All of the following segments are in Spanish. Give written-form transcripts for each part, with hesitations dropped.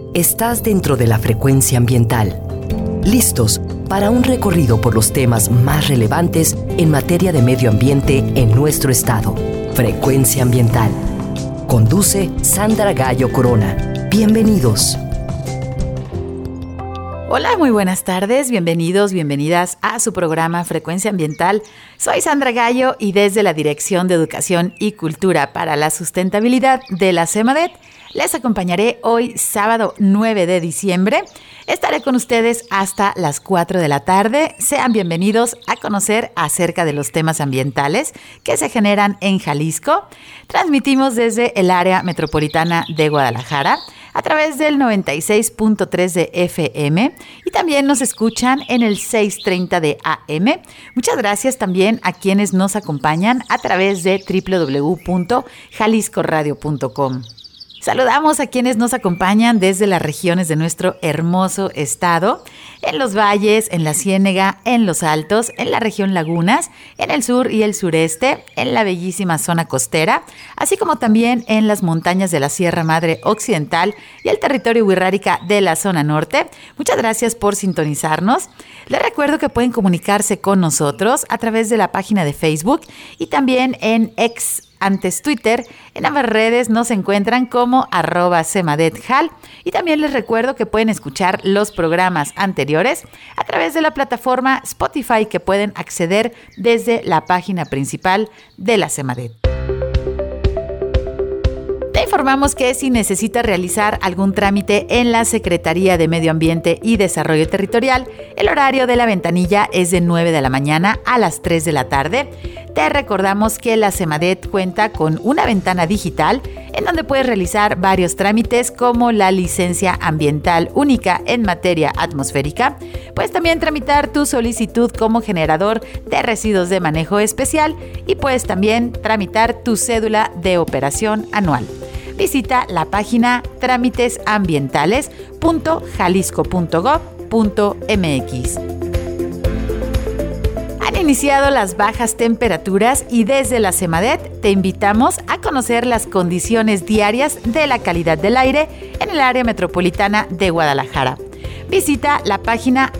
Estás dentro de la frecuencia ambiental. Listos para un recorrido por los temas más relevantes en materia de medio ambiente en nuestro estado. Frecuencia ambiental. Conduce Sandra Gallo Corona. Bienvenidos. Hola, muy buenas tardes, bienvenidos, bienvenidas a su programa Frecuencia Ambiental. Soy Sandra Gallo y desde la Dirección de Educación y Cultura para la Sustentabilidad de la CEMADET, les acompañaré hoy, sábado 9 de diciembre. Estaré con ustedes hasta las 4 de la tarde. Sean bienvenidos a conocer acerca de los temas ambientales que se generan en Jalisco. Transmitimos desde el área metropolitana de Guadalajara a través del 96.3 de FM y también nos escuchan en el 630 de AM. Muchas gracias también a quienes nos acompañan a través de www.jaliscoradio.com. Saludamos a quienes nos acompañan desde las regiones de nuestro hermoso estado, en los valles, en la Ciénega, en los Altos, en la región Lagunas, en el sur y el sureste, en la bellísima zona costera, así como también en las montañas de la Sierra Madre Occidental y el territorio wixárika de la zona norte. Muchas gracias por sintonizarnos. Les recuerdo que pueden comunicarse con nosotros a través de la página de Facebook y también en X, antes Twitter. En ambas redes nos encuentran como @CEMADETJAL y también les recuerdo que pueden escuchar los programas anteriores a través de la plataforma Spotify que pueden acceder desde la página principal de la CEMADET. Te informamos que si necesitas realizar algún trámite en la Secretaría de Medio Ambiente y Desarrollo Territorial, el horario de la ventanilla es de 9 de la mañana a las 3 de la tarde. Te recordamos que la CEMADET cuenta con una ventana digital en donde puedes realizar varios trámites como la licencia ambiental única en materia atmosférica. Puedes también tramitar tu solicitud como generador de residuos de manejo especial y puedes también tramitar tu cédula de operación anual. Visita la página trámitesambientales.jalisco.gov.mx. Han iniciado las bajas temperaturas y desde la CEMADET te invitamos a conocer las condiciones diarias de la calidad del aire en el área metropolitana de Guadalajara. Visita la página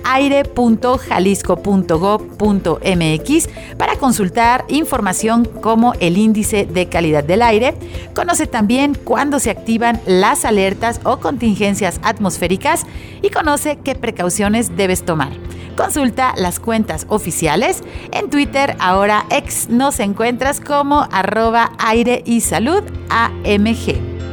aire.jalisco.gov.mx para consultar información como el índice de calidad del aire. Conoce también cuándo se activan las alertas o contingencias atmosféricas y conoce qué precauciones debes tomar. Consulta las cuentas oficiales. En Twitter, ahora X, nos encuentras como @aire-y-salud-AMG.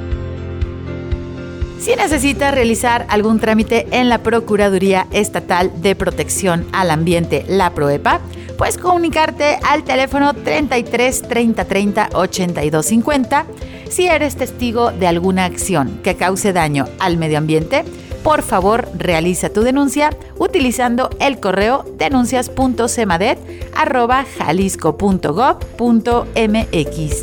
Si necesitas realizar algún trámite en la Procuraduría Estatal de Protección al Ambiente, la PROEPA, puedes comunicarte al teléfono 33 30 30 82 50. Si eres testigo de alguna acción que cause daño al medio ambiente, por favor, realiza tu denuncia utilizando el correo denuncias.cemadet@jalisco.gov.mx.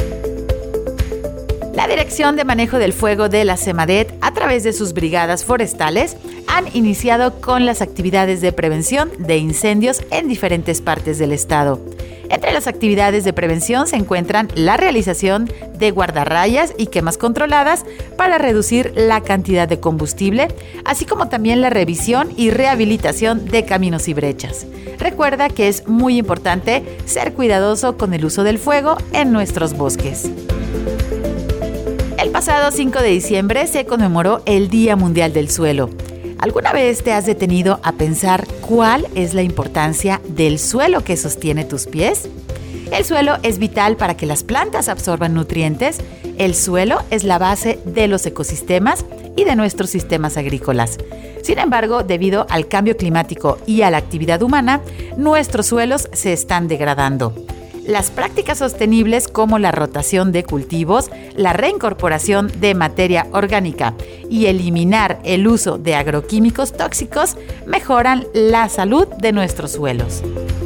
La Dirección de Manejo del Fuego de la CEMADET, a través de sus brigadas forestales, han iniciado con las actividades de prevención de incendios en diferentes partes del estado. Entre las actividades de prevención se encuentran la realización de guardarrayas y quemas controladas para reducir la cantidad de combustible, así como también la revisión y rehabilitación de caminos y brechas. Recuerda que es muy importante ser cuidadoso con el uso del fuego en nuestros bosques. El pasado 5 de diciembre se conmemoró el Día Mundial del Suelo. ¿Alguna vez te has detenido a pensar cuál es la importancia del suelo que sostiene tus pies? El suelo es vital para que las plantas absorban nutrientes. El suelo es la base de los ecosistemas y de nuestros sistemas agrícolas. Sin embargo, debido al cambio climático y a la actividad humana, nuestros suelos se están degradando. Las prácticas sostenibles como la rotación de cultivos, la reincorporación de materia orgánica y eliminar el uso de agroquímicos tóxicos mejoran la salud de nuestros suelos.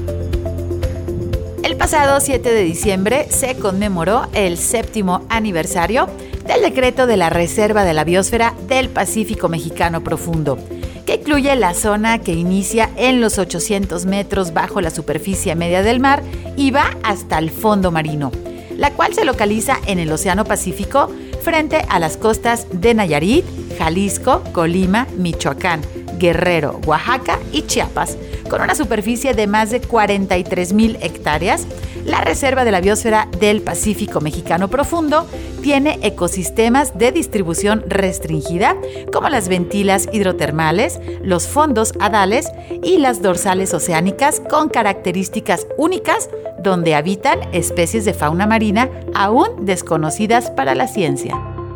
El pasado 7 de diciembre se conmemoró el 7º aniversario del decreto de la Reserva de la Biosfera del Pacífico Mexicano Profundo, que incluye la zona que inicia en los 800 metros bajo la superficie media del mar y va hasta el fondo marino, la cual se localiza en el Océano Pacífico frente a las costas de Nayarit, Jalisco, Colima, Michoacán, Guerrero, Oaxaca y Chiapas. Con una superficie de más de 43,000 hectáreas, la Reserva de la Biosfera del Pacífico Mexicano Profundo tiene ecosistemas de distribución restringida, como las ventilas hidrotermales, los fondos hadales y las dorsales oceánicas, con características únicas, donde habitan especies de fauna marina aún desconocidas para la ciencia.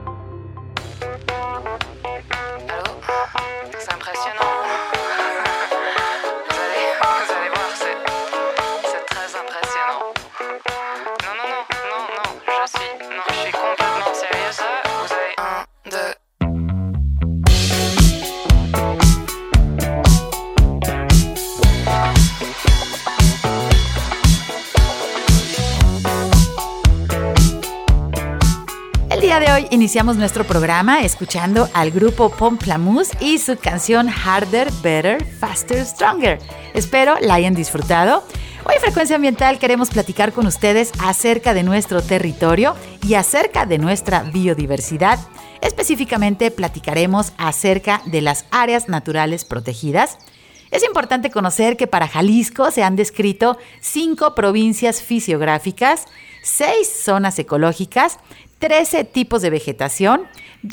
El día de hoy iniciamos nuestro programa escuchando al grupo Pomplamoose y su canción Harder, Better, Faster, Stronger. Espero la hayan disfrutado. Hoy en Frecuencia Ambiental queremos platicar con ustedes acerca de nuestro territorio y acerca de nuestra biodiversidad. Específicamente platicaremos acerca de las áreas naturales protegidas. Es importante conocer que para Jalisco se han descrito 5 provincias fisiográficas, 6 zonas ecológicas, 13 tipos de vegetación,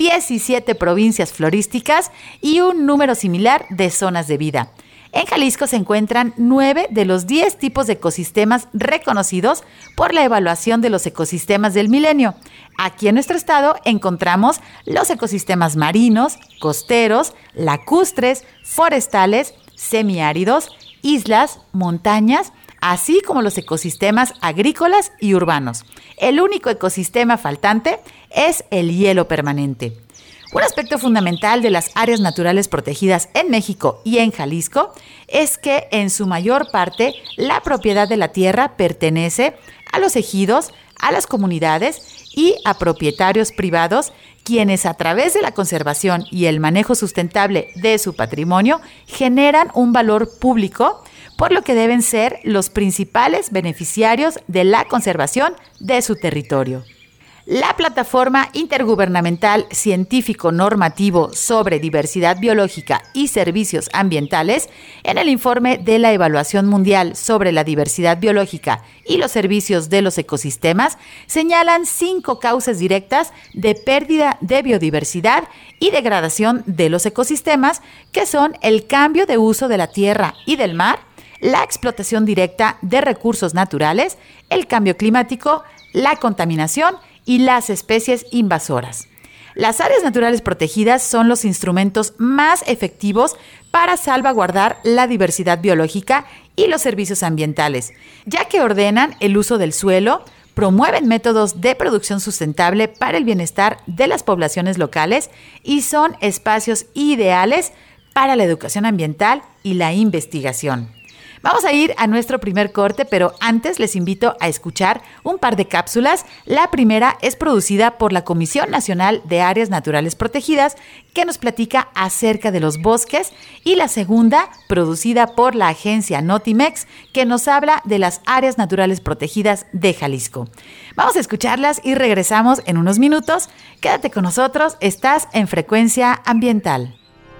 17 provincias florísticas y un número similar de zonas de vida. En Jalisco se encuentran 9 de los 10 tipos de ecosistemas reconocidos por la evaluación de los ecosistemas del milenio. Aquí en nuestro estado encontramos los ecosistemas marinos, costeros, lacustres, forestales, semiáridos, islas, montañas, así como los ecosistemas agrícolas y urbanos. El único ecosistema faltante es el hielo permanente. Un aspecto fundamental de las áreas naturales protegidas en México y en Jalisco es que en su mayor parte la propiedad de la tierra pertenece a los ejidos, a las comunidades y a propietarios privados, quienes a través de la conservación y el manejo sustentable de su patrimonio generan un valor público, por lo que deben ser los principales beneficiarios de la conservación de su territorio. La Plataforma Intergubernamental Científico-Normativo sobre Diversidad Biológica y Servicios Ambientales, en el informe de la Evaluación Mundial sobre la Diversidad Biológica y los Servicios de los Ecosistemas, señalan 5 causas directas de pérdida de biodiversidad y degradación de los ecosistemas, que son el cambio de uso de la tierra y del mar, la explotación directa de recursos naturales, el cambio climático, la contaminación y las especies invasoras. Las áreas naturales protegidas son los instrumentos más efectivos para salvaguardar la diversidad biológica y los servicios ambientales, ya que ordenan el uso del suelo, promueven métodos de producción sustentable para el bienestar de las poblaciones locales y son espacios ideales para la educación ambiental y la investigación. Vamos a ir a nuestro primer corte, pero antes les invito a escuchar un par de cápsulas. La primera es producida por la Comisión Nacional de Áreas Naturales Protegidas, que nos platica acerca de los bosques, y la segunda, producida por la agencia Notimex, que nos habla de las áreas naturales protegidas de Jalisco. Vamos a escucharlas y regresamos en unos minutos. Quédate con nosotros, estás en Frecuencia Ambiental.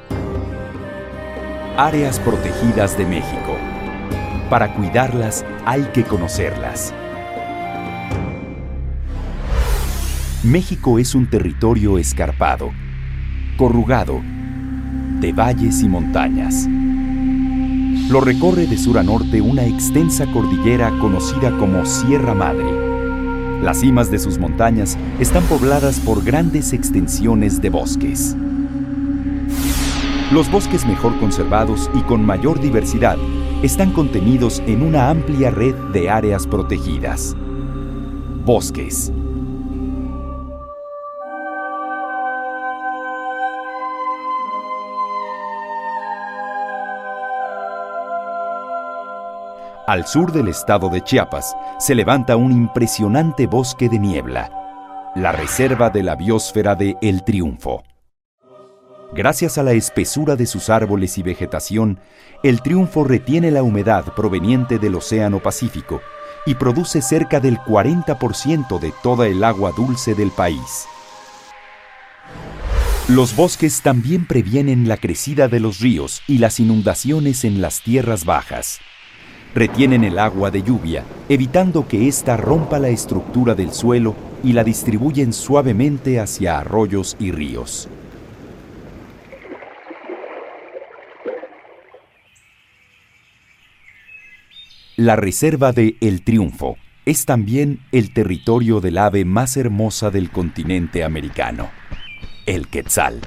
Áreas protegidas de México. Para cuidarlas hay que conocerlas. México es un territorio escarpado, corrugado, de valles y montañas. Lo recorre de sur a norte una extensa cordillera conocida como Sierra Madre. Las cimas de sus montañas están pobladas por grandes extensiones de bosques. Los bosques mejor conservados y con mayor diversidad están contenidos en una amplia red de áreas protegidas. Bosques. Al sur del estado de Chiapas se levanta un impresionante bosque de niebla, la Reserva de la Biosfera de El Triunfo. Gracias a la espesura de sus árboles y vegetación, El Triunfo retiene la humedad proveniente del Océano Pacífico y produce cerca del 40% de toda el agua dulce del país. Los bosques también previenen la crecida de los ríos y las inundaciones en las tierras bajas. Retienen el agua de lluvia, evitando que ésta rompa la estructura del suelo y la distribuyen suavemente hacia arroyos y ríos. La reserva de El Triunfo es también el territorio del ave más hermosa del continente americano, el quetzal.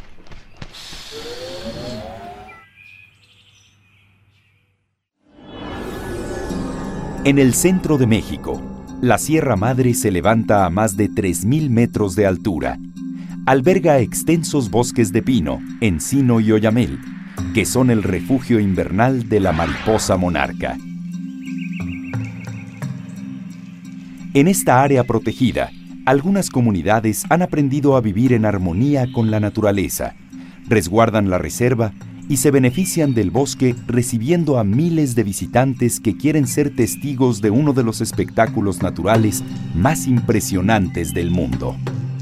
En el centro de México, la Sierra Madre se levanta a más de 3.000 metros de altura. Alberga extensos bosques de pino, encino y oyamel, que son el refugio invernal de la mariposa monarca. En esta área protegida, algunas comunidades han aprendido a vivir en armonía con la naturaleza, resguardan la reserva y se benefician del bosque recibiendo a miles de visitantes que quieren ser testigos de uno de los espectáculos naturales más impresionantes del mundo.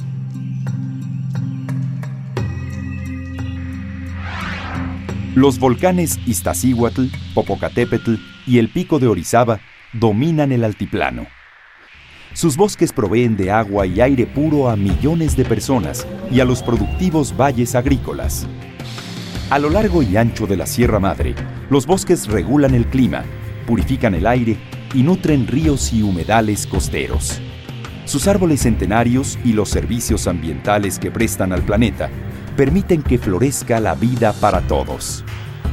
Los volcanes Iztaccíhuatl, Popocatépetl y el Pico de Orizaba dominan el altiplano. Sus bosques proveen de agua y aire puro a millones de personas y a los productivos valles agrícolas. A lo largo y ancho de la Sierra Madre, los bosques regulan el clima, purifican el aire y nutren ríos y humedales costeros. Sus árboles centenarios y los servicios ambientales que prestan al planeta permiten que florezca la vida para todos.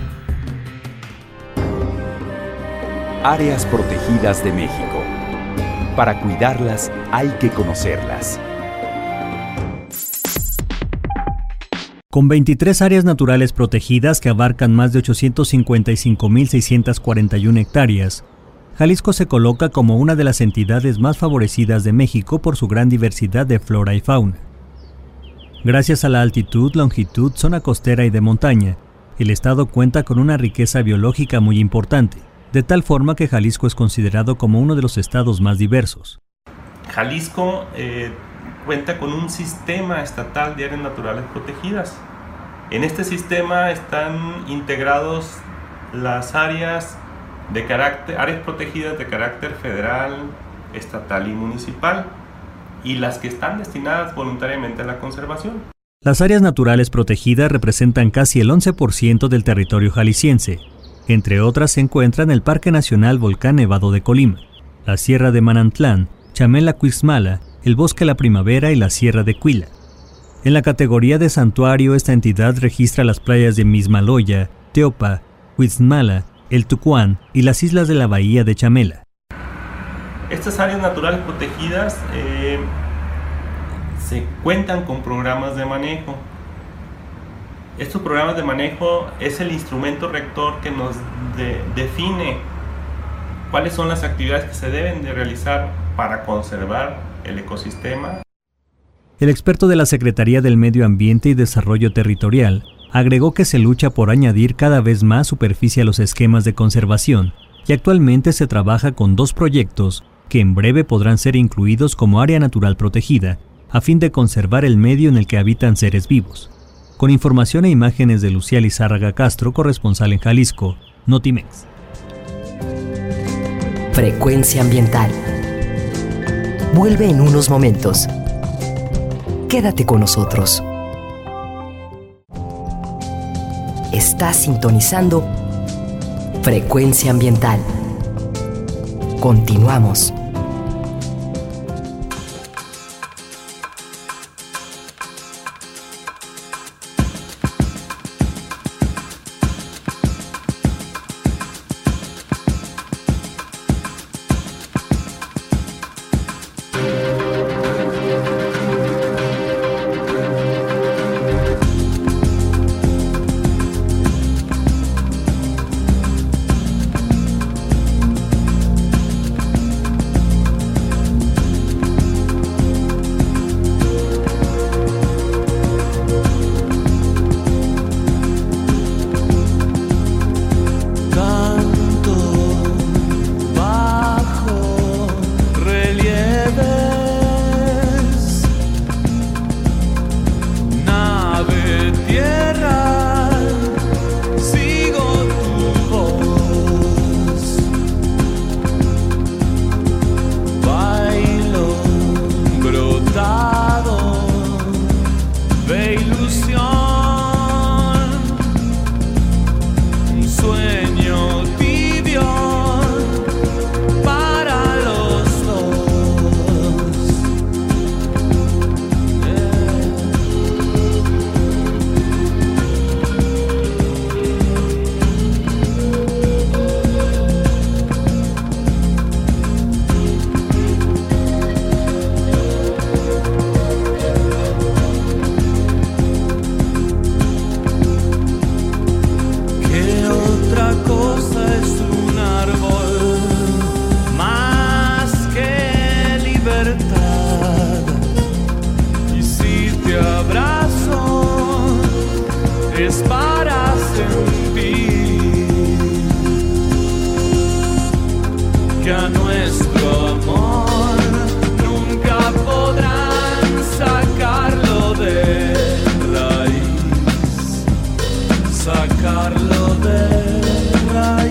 Áreas protegidas de México. Para cuidarlas hay que conocerlas. Con 23 áreas naturales protegidas que abarcan más de 855.641 hectáreas, Jalisco se coloca como una de las entidades más favorecidas de México por su gran diversidad de flora y fauna. Gracias a la altitud, longitud, zona costera y de montaña, el estado cuenta con una riqueza biológica muy importante, de tal forma que Jalisco es considerado como uno de los estados más diversos. Jalisco cuenta con un sistema estatal de áreas naturales protegidas. En este sistema están integrados las áreas protegidas de carácter federal, estatal y municipal, y las que están destinadas voluntariamente a la conservación. Las áreas naturales protegidas representan casi el 11% del territorio jalisciense. Entre otras se encuentran el Parque Nacional Volcán Nevado de Colima, la Sierra de Manantlán, Chamela-Cuixmala, el Bosque La Primavera y la Sierra de Cuila. En la categoría de santuario, esta entidad registra las playas de Mismaloya, Teopa, Cuixmala, El Tucuán y las islas de la bahía de Chamela. Estas áreas naturales protegidas se cuentan con programas de manejo. Estos programas de manejo es el instrumento rector que nos define cuáles son las actividades que se deben de realizar para conservar el ecosistema. El experto de la Secretaría del Medio Ambiente y Desarrollo Territorial agregó que se lucha por añadir cada vez más superficie a los esquemas de conservación y actualmente se trabaja con 2 proyectos que en breve podrán ser incluidos como área natural protegida a fin de conservar el medio en el que habitan seres vivos. Con información e imágenes de Lucía Lizárraga Castro, corresponsal en Jalisco, Notimex. Frecuencia ambiental. Vuelve en unos momentos. Quédate con nosotros. Estás sintonizando Frecuencia ambiental. Continuamos. es para sentir que a nuestro amor nunca podrán sacarlo de raíz, sacarlo de raíz.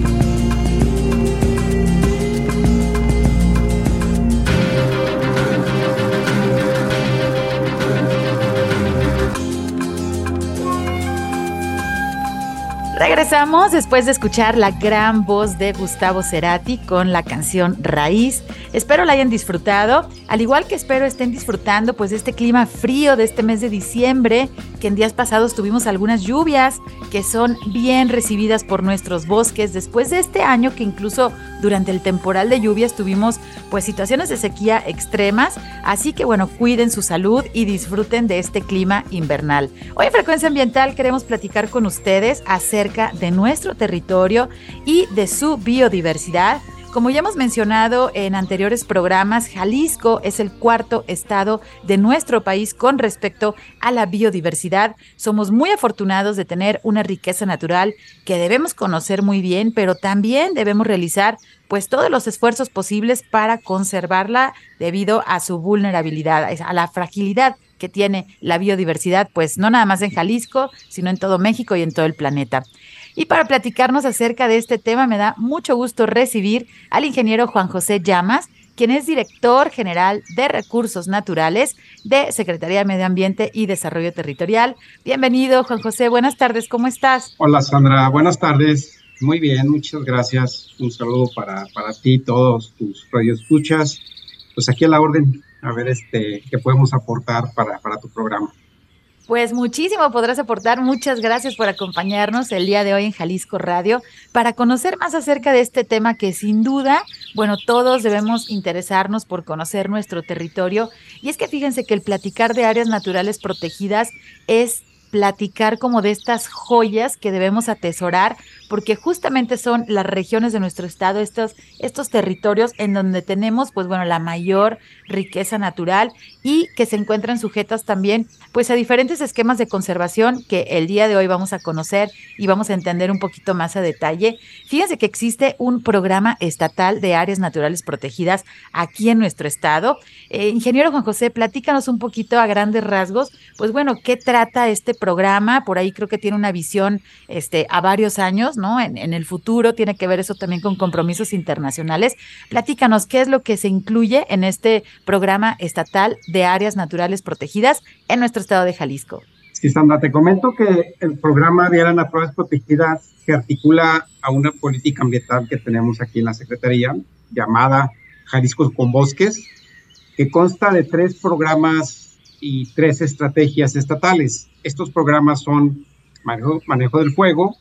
Regresamos después de escuchar la gran voz de Gustavo Cerati con la canción Raíz. Espero la hayan disfrutado, al igual que espero estén disfrutando pues de este clima frío de este mes de diciembre, que en días pasados tuvimos algunas lluvias que son bien recibidas por nuestros bosques, después de este año que incluso durante el temporal de lluvias tuvimos pues situaciones de sequía extremas, así que bueno, cuiden su salud y disfruten de este clima invernal. Hoy en Frecuencia Ambiental queremos platicar con ustedes acerca de nuestro territorio y de su biodiversidad. Como ya hemos mencionado en anteriores programas, Jalisco es el cuarto estado de nuestro país con respecto a la biodiversidad. Somos muy afortunados de tener una riqueza natural que debemos conocer muy bien, pero también debemos realizar pues todos los esfuerzos posibles para conservarla debido a su vulnerabilidad, a la fragilidad que tiene la biodiversidad, pues no nada más en Jalisco, sino en todo México y en todo el planeta. Y para platicarnos acerca de este tema, me da mucho gusto recibir al ingeniero Juan José Llamas, quien es director general de Recursos Naturales de Secretaría de Medio Ambiente y Desarrollo Territorial. Bienvenido, Juan José. Buenas tardes, ¿cómo estás? Hola, Sandra. Buenas tardes. Muy bien, muchas gracias. Un saludo para ti, todos tus radioescuchas. Pues aquí a la orden, a ver qué podemos aportar para tu programa. Pues muchísimo podrás aportar. Muchas gracias por acompañarnos el día de hoy en Jalisco Radio para conocer más acerca de este tema que sin duda, bueno, todos debemos interesarnos por conocer nuestro territorio. Y es que fíjense que el platicar de áreas naturales protegidas es platicar como de estas joyas que debemos atesorar, porque justamente son las regiones de nuestro estado, estos territorios en donde tenemos, pues bueno, la mayor riqueza natural y que se encuentran sujetas también, pues a diferentes esquemas de conservación que el día de hoy vamos a conocer y vamos a entender un poquito más a detalle. Fíjense que existe un programa estatal de áreas naturales protegidas aquí en nuestro estado. Ingeniero Juan José, platícanos un poquito a grandes rasgos, pues bueno, ¿qué trata este programa? Por ahí creo que tiene una visión a varios años, ¿no? En el futuro tiene que ver eso también con compromisos internacionales. Platícanos, ¿qué es lo que se incluye en este programa estatal de áreas naturales protegidas en nuestro estado de Jalisco? Sí, Sandra, te comento que el programa de áreas naturales protegidas se articula a una política ambiental que tenemos aquí en la Secretaría, llamada Jalisco con Bosques, que consta de 3 programas y 3 estrategias estatales. Estos programas son manejo del fuego,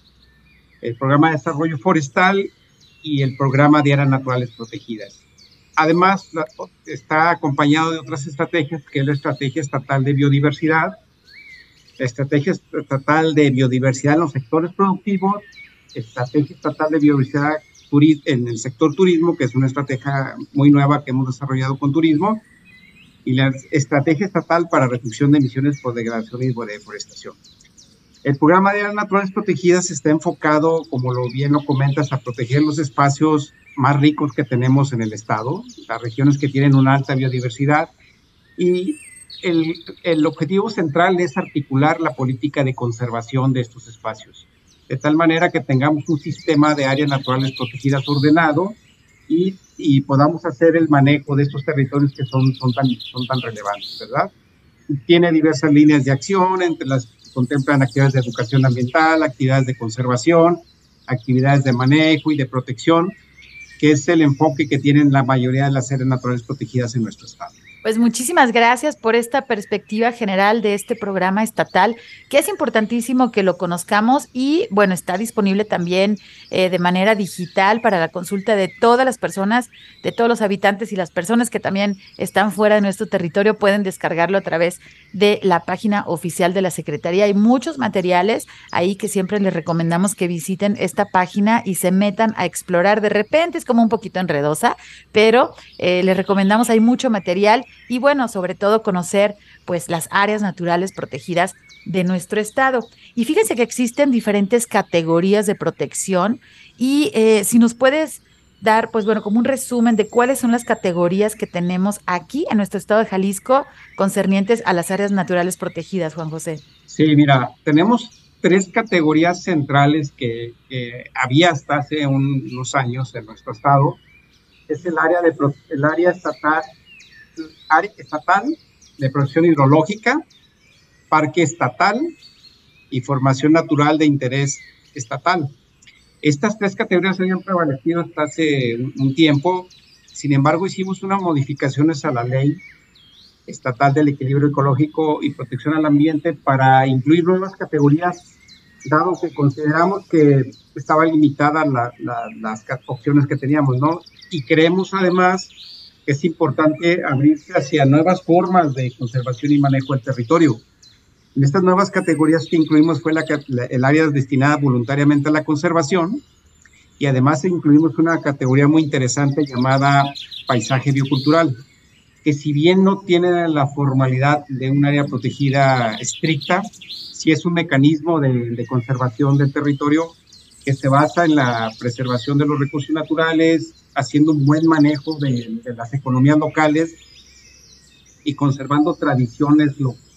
el programa de desarrollo forestal y el programa de áreas naturales protegidas. Además, está acompañado de otras estrategias, que es la estrategia estatal de biodiversidad, la estrategia estatal de biodiversidad en los sectores productivos, estrategia estatal de biodiversidad en el sector turismo, que es una estrategia muy nueva que hemos desarrollado con turismo, y la estrategia estatal para reducción de emisiones por degradación y deforestación. El programa de áreas naturales protegidas está enfocado, como bien lo comentas, a proteger los espacios más ricos que tenemos en el estado, las regiones que tienen una alta biodiversidad, y el objetivo central es articular la política de conservación de estos espacios, de tal manera que tengamos un sistema de áreas naturales protegidas ordenado y podamos hacer el manejo de estos territorios que son tan relevantes, ¿verdad? Tiene diversas líneas de acción, entre las contemplan actividades de educación ambiental, actividades de conservación, actividades de manejo y de protección, que es el enfoque que tienen la mayoría de las áreas naturales protegidas en nuestro estado. Pues muchísimas gracias por esta perspectiva general de este programa estatal, que es importantísimo que lo conozcamos y, bueno, está disponible también de manera digital para la consulta de todas las personas, de todos los habitantes y las personas que también están fuera de nuestro territorio pueden descargarlo a través de la página oficial de la Secretaría. Hay muchos materiales ahí que siempre les recomendamos que visiten esta página y se metan a explorar. De repente es como un poquito enredosa, pero les recomendamos, hay mucho material. Y bueno, sobre todo conocer pues las áreas naturales protegidas de nuestro estado. Y fíjense que existen diferentes categorías de protección y si nos puedes dar, pues bueno, como un resumen de cuáles son las categorías que tenemos aquí en nuestro estado de Jalisco concernientes a las áreas naturales protegidas, Juan José. Sí, mira, tenemos 3 categorías centrales que había hasta hace unos años en nuestro estado. Es el área estatal de protección hidrológica, parque estatal y formación natural de interés estatal. Estas 3 categorías habían prevalecido hasta hace un tiempo. Sin embargo, hicimos unas modificaciones a la ley estatal del equilibrio ecológico y protección al ambiente para incluir nuevas categorías, dado que consideramos que estaban limitadas las opciones que teníamos, ¿no? Y creemos además que es importante abrirse hacia nuevas formas de conservación y manejo del territorio. En estas nuevas categorías que incluimos fue el área destinada voluntariamente a la conservación, y además incluimos una categoría muy interesante llamada paisaje biocultural, que si bien no tiene la formalidad de un área protegida estricta, sí es un mecanismo de conservación del territorio que se basa en la preservación de los recursos naturales, haciendo un buen manejo de las economías locales y conservando tradiciones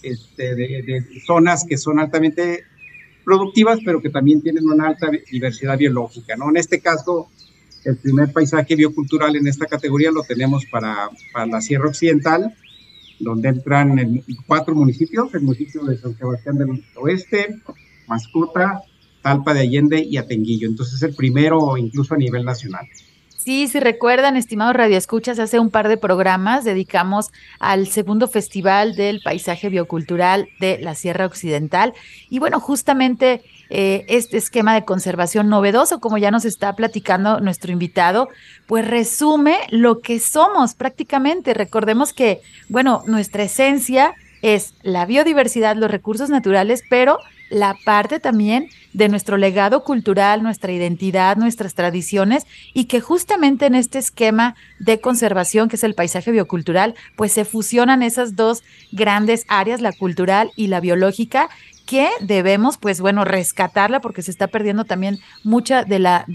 de zonas que son altamente productivas, pero que también tienen una alta diversidad biológica, ¿no? En este caso, el primer paisaje biocultural en esta categoría lo tenemos para la Sierra Occidental, donde entran 4 municipios: el municipio de San Sebastián del Oeste, Mascota, Talpa de Allende y Atenguillo. Entonces es el primero incluso a nivel nacional. Sí, si recuerdan, estimados radioescuchas, hace un par de programas dedicamos al segundo Festival del Paisaje Biocultural de la Sierra Occidental. Y bueno, justamente este esquema de conservación novedoso, como ya nos está platicando nuestro invitado, pues resume lo que somos prácticamente. Recordemos que, bueno, nuestra esencia es la biodiversidad, los recursos naturales, pero la parte también de nuestro legado cultural, nuestra identidad, nuestras tradiciones, y que justamente en este esquema de conservación, que es el paisaje biocultural, pues se fusionan esas 2 grandes áreas, la cultural y la biológica, que debemos, pues bueno, rescatarla porque se está perdiendo también mucha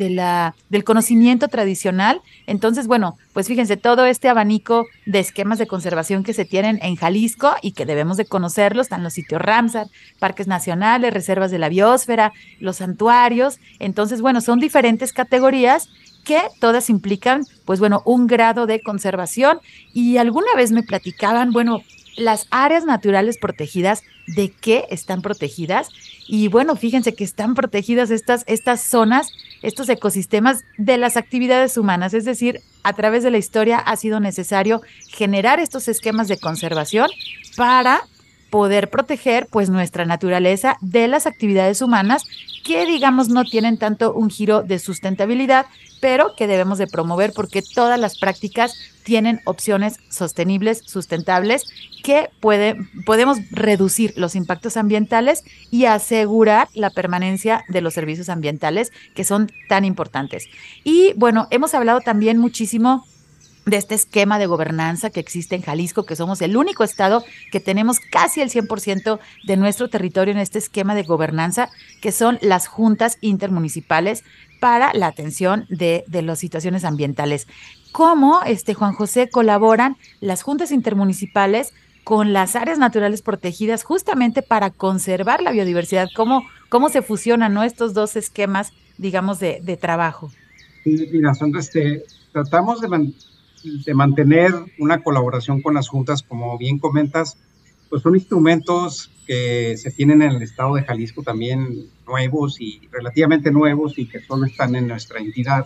del conocimiento tradicional. Entonces, bueno, pues fíjense, todo este abanico de esquemas de conservación que se tienen en Jalisco y que debemos de conocerlos, están los sitios Ramsar, parques nacionales, reservas de la biosfera, los santuarios. Entonces, bueno, son diferentes categorías que todas implican, pues bueno, un grado de conservación. Y alguna vez me platicaban, bueno, las áreas naturales protegidas, ¿de qué están protegidas? Y bueno, fíjense que están protegidas estas zonas, estos ecosistemas de las actividades humanas, es decir, a través de la historia ha sido necesario generar estos esquemas de conservación para poder proteger pues nuestra naturaleza de las actividades humanas que digamos no tienen tanto un giro de sustentabilidad, pero que debemos de promover porque todas las prácticas tienen opciones sostenibles, sustentables, que podemos reducir los impactos ambientales y asegurar la permanencia de los servicios ambientales que son tan importantes. Y bueno, hemos hablado también muchísimo de este esquema de gobernanza que existe en Jalisco, que somos el único estado que tenemos casi el 100% de nuestro territorio en este esquema de gobernanza, que son las juntas intermunicipales para la atención de las situaciones ambientales. ¿Cómo, Juan José, colaboran las juntas intermunicipales con las áreas naturales protegidas justamente para conservar la biodiversidad? ¿Cómo se fusionan, ¿no?, estos 2 esquemas, digamos, de trabajo? Sí, mira, Sandra, tratamos de mantener una colaboración con las juntas, como bien comentas, pues son instrumentos que se tienen en el estado de Jalisco también nuevos y relativamente nuevos y que solo están en nuestra entidad.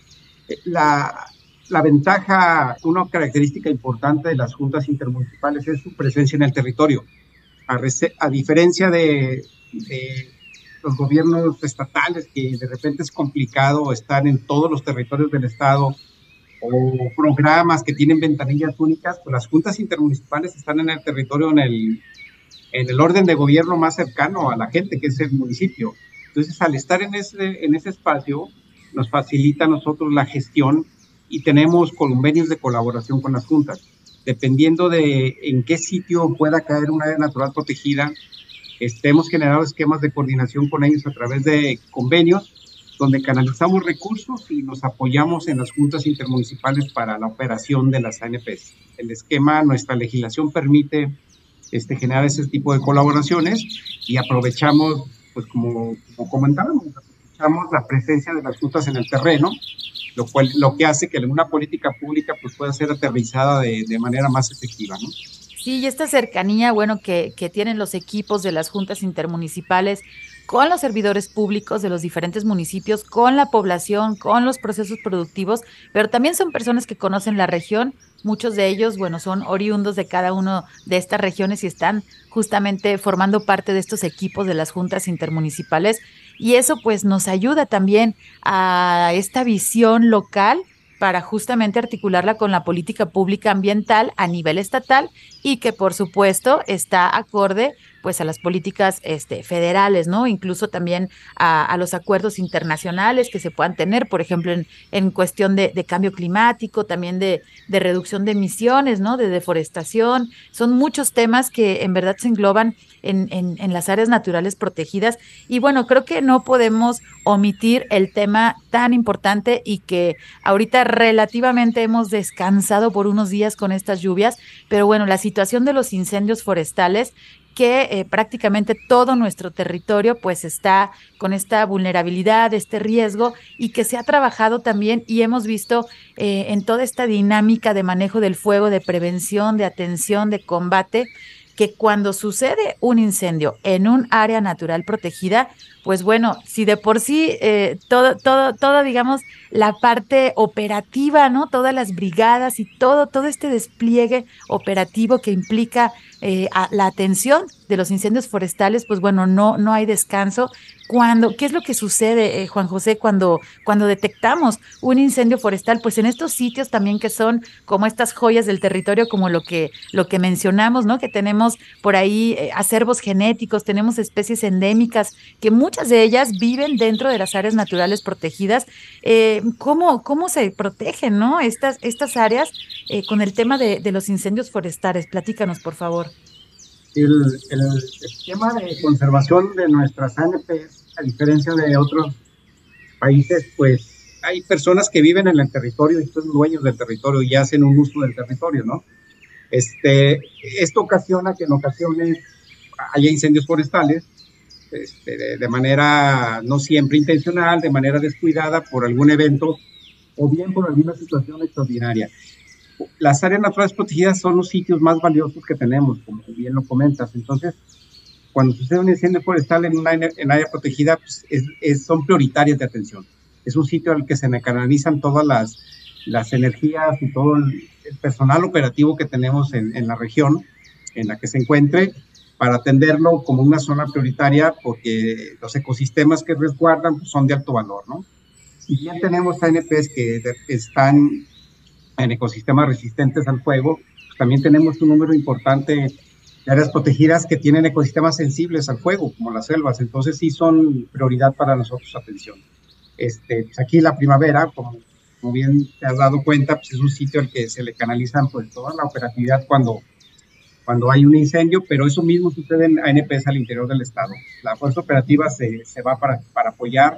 La ventaja, una característica importante de las juntas intermunicipales es su presencia en el territorio. A diferencia de los gobiernos estatales, que de repente es complicado estar en todos los territorios del estado, o programas que tienen ventanillas únicas, pues las juntas intermunicipales están en el territorio, en el orden de gobierno más cercano a la gente, que es el municipio. Entonces, al estar en ese espacio, nos facilita a nosotros la gestión y tenemos convenios de colaboración con las juntas. Dependiendo de en qué sitio pueda caer una área natural protegida, Hemos generado esquemas de coordinación con ellos a través de convenios, donde canalizamos recursos y nos apoyamos en las juntas intermunicipales para la operación de las ANPs. El esquema, nuestra legislación permite generar ese tipo de colaboraciones y aprovechamos, pues como comentábamos, aprovechamos la presencia de las juntas en el terreno, lo que hace que una política pública pues, pueda ser aterrizada de manera más efectiva, ¿no? Sí, y esta cercanía, bueno, que tienen los equipos de las juntas intermunicipales con los servidores públicos de los diferentes municipios, con la población, con los procesos productivos, pero también son personas que conocen la región. Muchos de ellos, bueno, son oriundos de cada uno de estas regiones y están justamente formando parte de estos equipos de las juntas intermunicipales. Y eso pues nos ayuda también a esta visión local para justamente articularla con la política pública ambiental a nivel estatal y que por supuesto está acorde pues a las políticas federales, ¿no? Incluso también a los acuerdos internacionales que se puedan tener, por ejemplo, en cuestión de cambio climático, también de reducción de emisiones, ¿no? De deforestación. Son muchos temas que en verdad se engloban en las áreas naturales protegidas. Y bueno, creo que no podemos omitir el tema tan importante y que ahorita relativamente hemos descansado por unos días con estas lluvias, pero bueno, la situación de los incendios forestales que prácticamente todo nuestro territorio pues está con esta vulnerabilidad, este riesgo y que se ha trabajado también y hemos visto en toda esta dinámica de manejo del fuego, de prevención, de atención, de combate, que cuando sucede un incendio en un área natural protegida, pues bueno, si de por sí todo, digamos, la parte operativa, ¿no? Todas las brigadas y todo este despliegue operativo que implica la atención de los incendios forestales, pues bueno, no hay descanso. ¿Qué es lo que sucede, Juan José, cuando detectamos un incendio forestal? Pues en estos sitios también que son como estas joyas del territorio, como lo que mencionamos, ¿no? Que tenemos por ahí acervos genéticos, tenemos especies endémicas, que muchas de ellas viven dentro de las áreas naturales protegidas. ¿Cómo se protegen, ¿no? Estas áreas con el tema de los incendios forestales? Platícanos, por favor. El esquema de conservación de nuestras ANPs, a diferencia de otros países, pues hay personas que viven en el territorio y son dueños del territorio y hacen un uso del territorio, ¿no? Esto ocasiona que en ocasiones haya incendios forestales de manera no siempre intencional, de manera descuidada por algún evento o bien por alguna situación extraordinaria. Las áreas naturales protegidas son los sitios más valiosos que tenemos, como bien lo comentas. Entonces, cuando sucede un incendio forestal en área protegida, pues son prioritarias de atención. Es un sitio al que se canalizan todas las energías y todo el personal operativo que tenemos en la región en la que se encuentre para atenderlo como una zona prioritaria porque los ecosistemas que resguardan pues, son de alto valor, ¿no? Si bien tenemos ANPs que están en ecosistemas resistentes al fuego, pues también tenemos un número importante de áreas protegidas que tienen ecosistemas sensibles al fuego, como las selvas, entonces sí son prioridad para nosotros atención. Pues aquí la primavera, como bien te has dado cuenta, pues es un sitio al que se le canalizan pues toda la operatividad cuando hay un incendio, pero eso mismo sucede en ANPs al interior del estado. La fuerza operativa se va para apoyar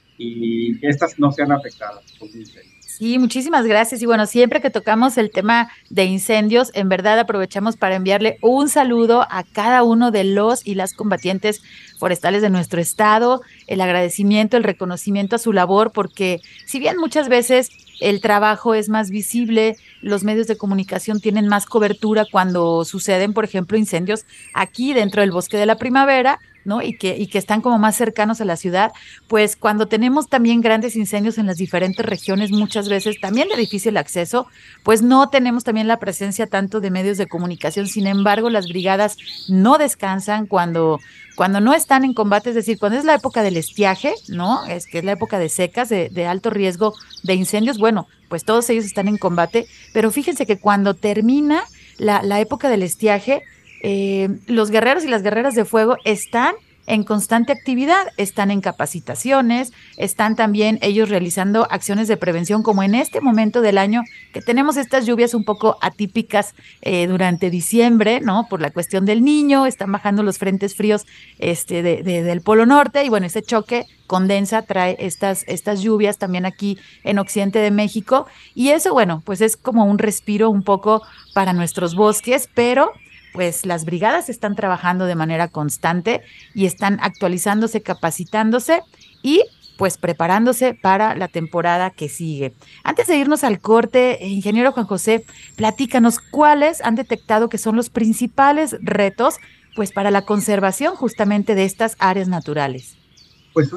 y que estas no sean afectadas por un incendio. Sí, muchísimas gracias. Y bueno, siempre que tocamos el tema de incendios, en verdad aprovechamos para enviarle un saludo a cada uno de los y las combatientes forestales de nuestro estado, el agradecimiento, el reconocimiento a su labor, porque si bien muchas veces el trabajo es más visible, los medios de comunicación tienen más cobertura cuando suceden, por ejemplo, incendios aquí dentro del Bosque de la Primavera, ¿no? Y que están como más cercanos a la ciudad, pues cuando tenemos también grandes incendios en las diferentes regiones, muchas veces también de difícil acceso, pues no tenemos también la presencia tanto de medios de comunicación. Sin embargo, las brigadas no descansan cuando no están en combate, es decir, cuando es la época del estiaje, ¿no? Es que es la época de secas, de alto riesgo de incendios, bueno, pues todos ellos están en combate, pero fíjense que cuando termina la época del estiaje, los guerreros y las guerreras de fuego están en constante actividad, están en capacitaciones, están también ellos realizando acciones de prevención, como en este momento del año que tenemos estas lluvias un poco atípicas durante diciembre, ¿no? Por la cuestión del Niño, están bajando los frentes fríos del Polo Norte y bueno, ese choque condensa, trae estas lluvias también aquí en Occidente de México y eso, bueno, pues es como un respiro un poco para nuestros bosques, pero pues las brigadas están trabajando de manera constante y están actualizándose, capacitándose y pues preparándose para la temporada que sigue. Antes de irnos al corte, ingeniero Juan José, platícanos cuáles han detectado que son los principales retos pues para la conservación justamente de estas áreas naturales. Pues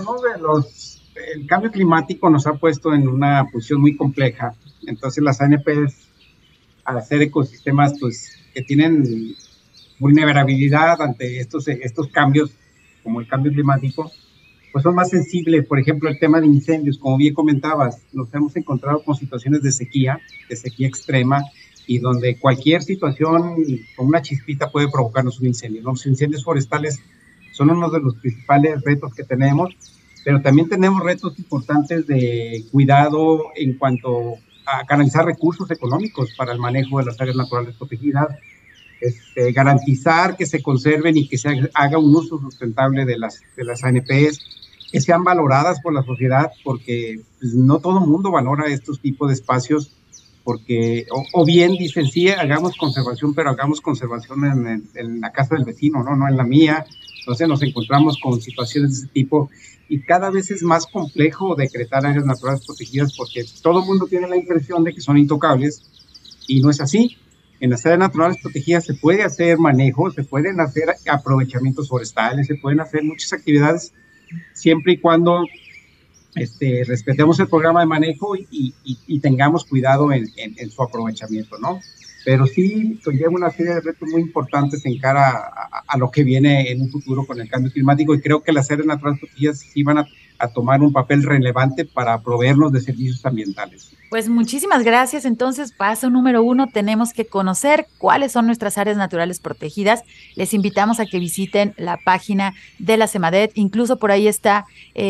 el cambio climático nos ha puesto en una posición muy compleja. Entonces las ANPs, al hacer ecosistemas pues que tienen vulnerabilidad ante estos cambios, como el cambio climático, pues son más sensibles. Por ejemplo, el tema de incendios, como bien comentabas, nos hemos encontrado con situaciones de sequía extrema, y donde cualquier situación con una chispita puede provocarnos un incendio, ¿no? Los incendios forestales son uno de los principales retos que tenemos, pero también tenemos retos importantes de cuidado en cuanto a canalizar recursos económicos para el manejo de las áreas naturales protegidas, garantizar que se conserven y que se haga un uso sustentable de las ANPs, que sean valoradas por la sociedad, porque pues, no todo el mundo valora estos tipos de espacios, porque o bien dicen, sí, hagamos conservación, pero hagamos conservación en la casa del vecino, no en la mía. Entonces nos encontramos con situaciones de ese tipo y cada vez es más complejo decretar áreas naturales protegidas porque todo el mundo tiene la impresión de que son intocables y no es así. En las áreas naturales protegidas se puede hacer manejo, se pueden hacer aprovechamientos forestales, se pueden hacer muchas actividades siempre y cuando respetemos el programa de manejo y tengamos cuidado en su aprovechamiento, ¿no? Pero sí conlleva una serie de retos muy importantes en cara a lo que viene en un futuro con el cambio climático y creo que las áreas naturales protegidas sí van a tomar un papel relevante para proveernos de servicios ambientales. Pues muchísimas gracias. Entonces, paso número 1, tenemos que conocer cuáles son nuestras áreas naturales protegidas. Les invitamos a que visiten la página de la CEMADET. Incluso por ahí está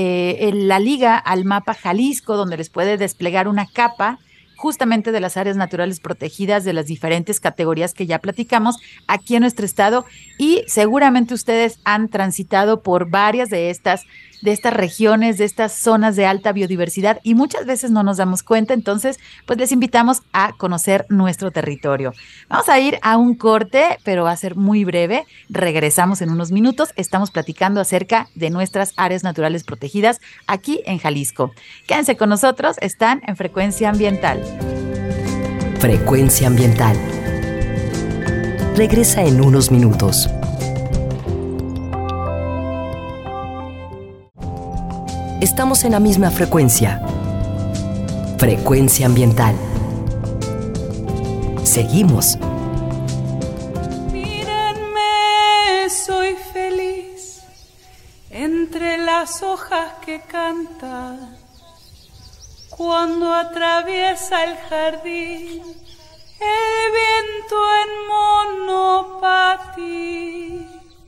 la liga al mapa Jalisco, donde les puede desplegar una capa justamente de las áreas naturales protegidas de las diferentes categorías que ya platicamos aquí en nuestro estado y seguramente ustedes han transitado por varias de estas regiones, de estas zonas de alta biodiversidad y muchas veces no nos damos cuenta, entonces pues les invitamos a conocer nuestro territorio. Vamos a ir a un corte, pero va a ser muy breve, regresamos en unos minutos, estamos platicando acerca de nuestras áreas naturales protegidas aquí en Jalisco. Quédense con nosotros, están en Frecuencia Ambiental. Frecuencia Ambiental. Regresa en unos minutos. Estamos en la misma frecuencia. Frecuencia Ambiental. Seguimos. Mírenme, soy feliz entre las hojas que cantan cuando atraviesa el jardín el viento en monopatí.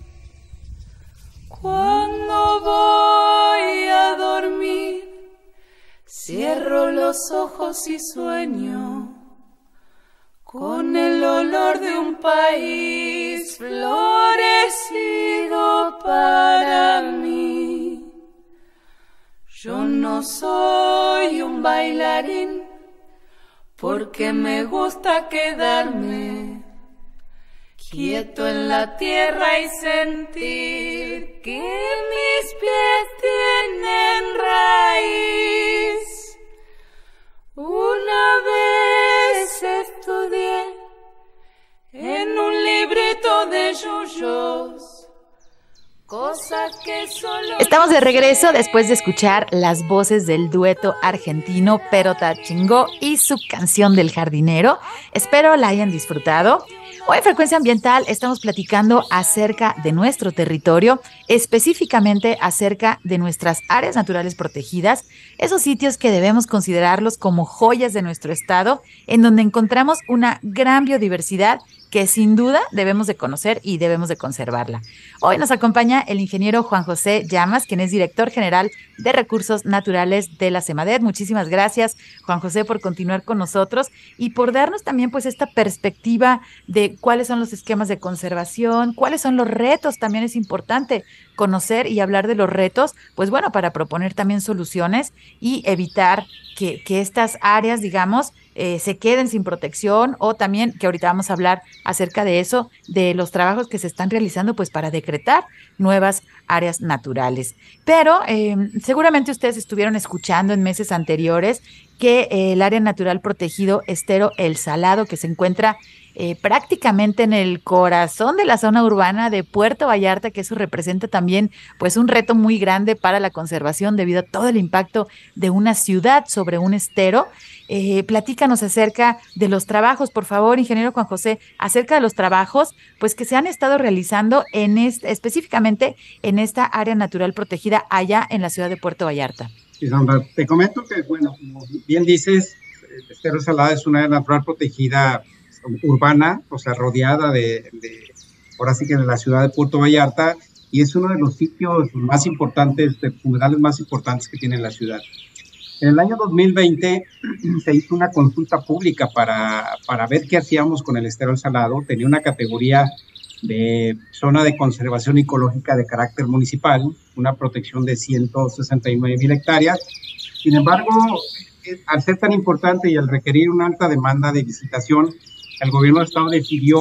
Cuando voy a dormir, cierro los ojos y sueño con el olor de un país florecido para mí. Yo no soy un bailarín porque me gusta quedarme quieto en la tierra y sentir que mis pies tienen raíz. Una vez estudié en un librito de yuyos cosas que solo... Estamos de regreso después de escuchar las voces del dueto argentino Perota Chingó y su canción del jardinero. Espero la hayan disfrutado. Hoy en Frecuencia Ambiental estamos platicando acerca de nuestro territorio, específicamente acerca de nuestras áreas naturales protegidas, esos sitios que debemos considerarlos como joyas de nuestro estado, en donde encontramos una gran biodiversidad que sin duda debemos de conocer y debemos de conservarla. Hoy nos acompaña el ingeniero Juan José Llamas, quien es director general de Recursos Naturales de la SEMADET. Muchísimas gracias, Juan José, por continuar con nosotros y por darnos también pues esta perspectiva de cuáles son los esquemas de conservación, cuáles son los retos. También es importante conocer y hablar de los retos, pues bueno, para proponer también soluciones y evitar que estas áreas, digamos, se queden sin protección, o también, que ahorita vamos a hablar acerca de eso, de los trabajos que se están realizando pues para decretar nuevas áreas naturales. Pero seguramente ustedes estuvieron escuchando en meses anteriores que el área natural protegido Estero El Salado, que se encuentra prácticamente en el corazón de la zona urbana de Puerto Vallarta, que eso representa también pues un reto muy grande para la conservación debido a todo el impacto de una ciudad sobre un estero. Platícanos acerca de los trabajos, por favor, ingeniero Juan José, acerca de los trabajos pues que se han estado realizando específicamente en esta área natural protegida allá en la ciudad de Puerto Vallarta. Sí, Sandra, te comento que, bueno, como bien dices, el Estero El Salado es una área natural protegida urbana, o sea, rodeada ahora sí que de la ciudad de Puerto Vallarta, y es uno de los sitios más importantes, de humedales más importantes que tiene la ciudad. En el año 2020 se hizo una consulta pública para ver qué hacíamos con el Estero El Salado. Tenía una categoría de zona de conservación ecológica de carácter municipal, una protección de 169,000 hectáreas. Sin embargo, al ser tan importante y al requerir una alta demanda de visitación, el gobierno del estado decidió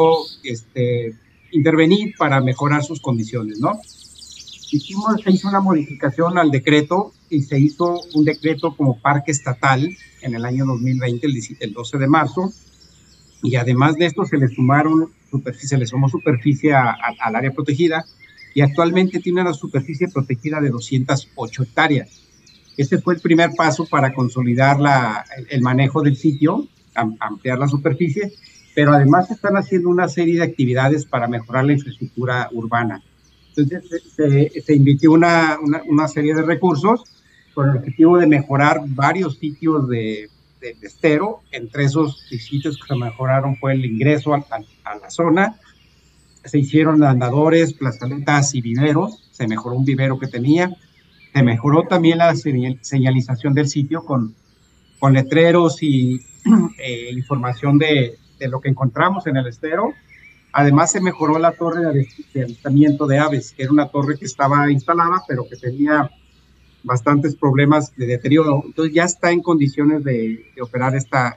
intervenir para mejorar sus condiciones, ¿no? Se hizo una modificación al decreto y se hizo un decreto como parque estatal en el año 2020, el 12 de marzo, y además de esto se le sumó superficie al área protegida, y actualmente tiene una superficie protegida de 208 hectáreas. Ese fue el primer paso para consolidar el manejo del sitio, ampliar la superficie, pero además se están haciendo una serie de actividades para mejorar la infraestructura urbana. Entonces se invirtió una serie de recursos con el objetivo de mejorar varios sitios de estero. Entre esos sitios que se mejoraron fue el ingreso a la zona, se hicieron andadores, plazaletas y viveros, se mejoró un vivero que tenía, se mejoró también la señalización del sitio con letreros y información de lo que encontramos en el estero. Además se mejoró la torre de avistamiento de aves, que era una torre que estaba instalada, pero que tenía bastantes problemas de deterioro. Entonces ya está en condiciones de operar esta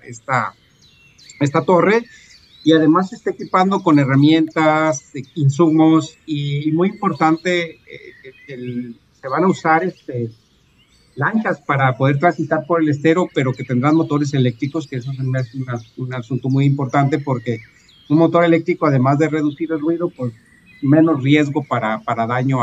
torre, y además se está equipando con herramientas, insumos, y muy importante, se van a usar lanchas para poder transitar por el estero, pero que tendrán motores eléctricos, que eso es un asunto muy importante, porque un motor eléctrico, además de reducir el ruido, pues menos riesgo para daño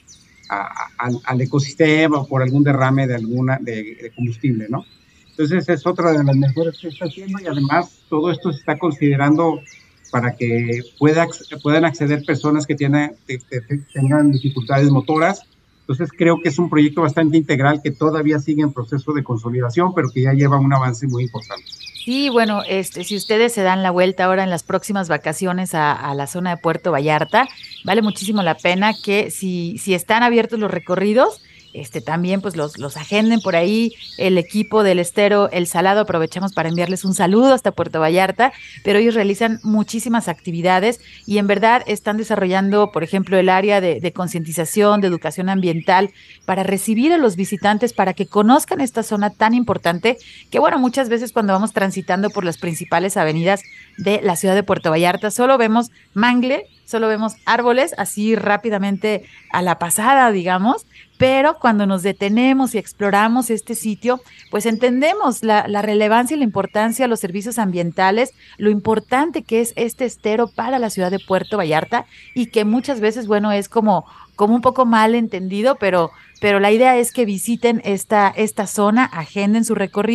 al ecosistema o por algún derrame de combustible, ¿no? Entonces es otra de las mejoras que está haciendo, y además todo esto se está considerando para que puedan acceder personas que tengan dificultades motoras. Entonces creo que es un proyecto bastante integral que todavía sigue en proceso de consolidación, pero que ya lleva un avance muy importante. Sí, bueno, si ustedes se dan la vuelta ahora en las próximas vacaciones a la zona de Puerto Vallarta, vale muchísimo la pena que si están abiertos los recorridos, también pues los agenden por ahí. El equipo del Estero El Salado, aprovechamos para enviarles un saludo hasta Puerto Vallarta, pero ellos realizan muchísimas actividades y en verdad están desarrollando, por ejemplo, el área de concientización, de educación ambiental, para recibir a los visitantes, para que conozcan esta zona tan importante, que bueno, muchas veces cuando vamos transitando por las principales avenidas de la ciudad de Puerto Vallarta, solo vemos mangle, solo vemos árboles así rápidamente a la pasada, digamos, pero cuando nos detenemos y exploramos este sitio, pues entendemos la relevancia y la importancia de los servicios ambientales, lo importante que es este estero para la ciudad de Puerto Vallarta, y que muchas veces, bueno, es como un poco mal entendido, pero la idea es que visiten esta zona, agenden su recorrido,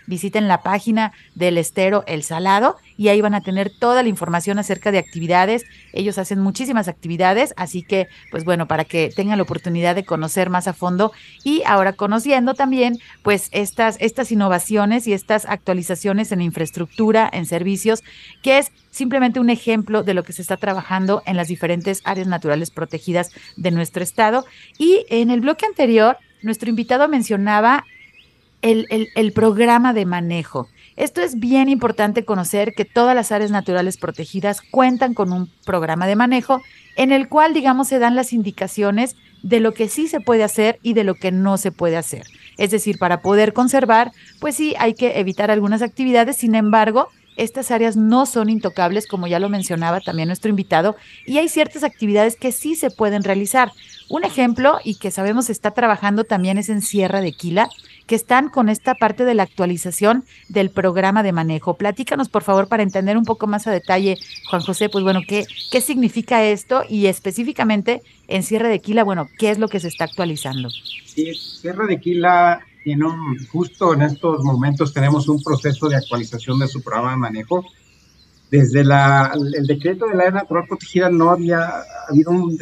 visiten la página del Estero El Salado y ahí van a tener toda la información acerca de actividades. Ellos hacen muchísimas actividades, así que, pues bueno, para que tengan la oportunidad de conocer más a fondo y ahora conociendo también, pues estas innovaciones y estas actualizaciones en infraestructura, en servicios, que es simplemente un ejemplo de lo que se está trabajando en las diferentes áreas naturales protegidas de nuestro estado. Y en el bloque anterior, nuestro invitado mencionaba el programa de manejo. Esto es bien importante conocer, que todas las áreas naturales protegidas cuentan con un programa de manejo en el cual, digamos, se dan las indicaciones de lo que sí se puede hacer y de lo que no se puede hacer. Es decir, para poder conservar, pues sí, hay que evitar algunas actividades. Sin embargo, estas áreas no son intocables, como ya lo mencionaba también nuestro invitado, y hay ciertas actividades que sí se pueden realizar. Un ejemplo, y que sabemos se está trabajando también, es en Sierra de Quila, que están con esta parte de la actualización del programa de manejo. Platícanos, por favor, para entender un poco más a detalle, Juan José, pues bueno, ¿qué significa esto? Y específicamente en Sierra de Quila, bueno, ¿qué es lo que se está actualizando? Sí, Sierra de Quila justo en estos momentos tenemos un proceso de actualización de su programa de manejo. Desde el decreto del área natural protegida no había habido un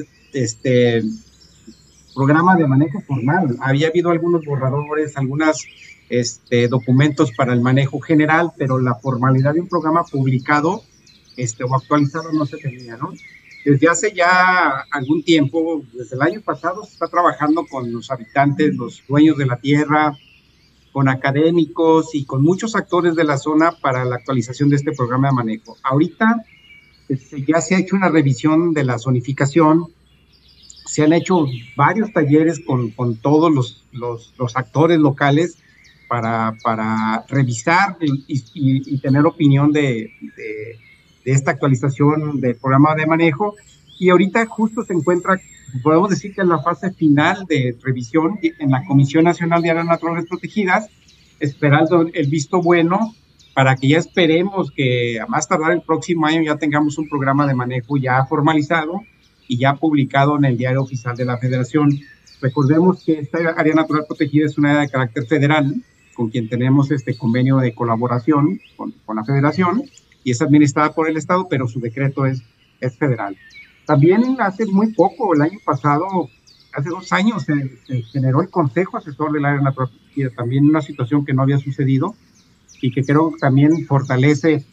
programa de manejo formal. Había habido algunos borradores, algunos documentos para el manejo general, pero la formalidad de un programa publicado o actualizado no se tenía, ¿no? Desde hace ya algún tiempo, desde el año pasado, se está trabajando con los habitantes, los dueños de la tierra, con académicos y con muchos actores de la zona para la actualización de este programa de manejo. Ahorita ya se ha hecho una revisión de la zonificación, se han hecho varios talleres con todos los actores locales para revisar y tener opinión de esta actualización del programa de manejo, y ahorita justo se encuentra, podemos decir que en la fase final de revisión en la Comisión Nacional de Áreas Naturales Protegidas, esperando el visto bueno para que ya esperemos que a más tardar el próximo año ya tengamos un programa de manejo ya formalizado y ya publicado en el Diario Oficial de la Federación. Recordemos que esta área natural protegida es una área de carácter federal, con quien tenemos este convenio de colaboración con la Federación, y es administrada por el Estado, pero su decreto es federal. También hace muy poco, el año pasado, hace 2 años, se generó el Consejo Asesor del Área Natural Protegida, también una situación que no había sucedido y que creo que también fortalece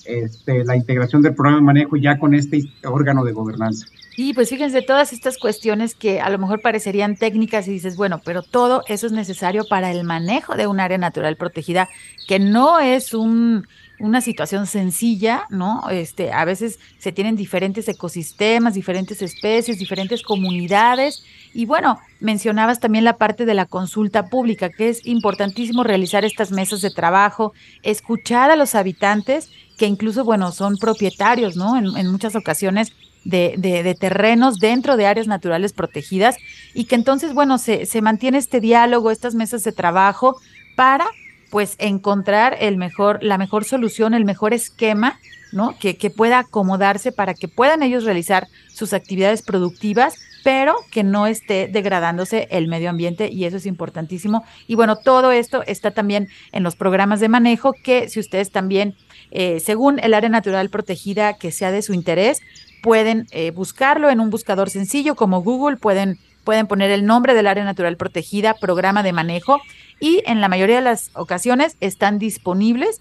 la integración del programa de manejo ya con este órgano de gobernanza. Y pues fíjense, todas estas cuestiones que a lo mejor parecerían técnicas y dices, bueno, pero todo eso es necesario para el manejo de un área natural protegida, que no es una situación sencilla, ¿no? A veces se tienen diferentes ecosistemas, diferentes especies, diferentes comunidades. Y bueno, mencionabas también la parte de la consulta pública, que es importantísimo realizar estas mesas de trabajo, escuchar a los habitantes, que incluso, bueno, son propietarios, ¿no? En muchas ocasiones de terrenos dentro de áreas naturales protegidas, y que entonces, bueno, se mantiene este diálogo, estas mesas de trabajo para, pues, encontrar la mejor solución, el mejor esquema, ¿no? Que pueda acomodarse para que puedan ellos realizar sus actividades productivas, pero que no esté degradándose el medio ambiente, y eso es importantísimo. Y bueno, todo esto está también en los programas de manejo, que si ustedes también, según el área natural protegida que sea de su interés, pueden buscarlo en un buscador sencillo como Google, pueden poner el nombre del área natural protegida, programa de manejo, y en la mayoría de las ocasiones están disponibles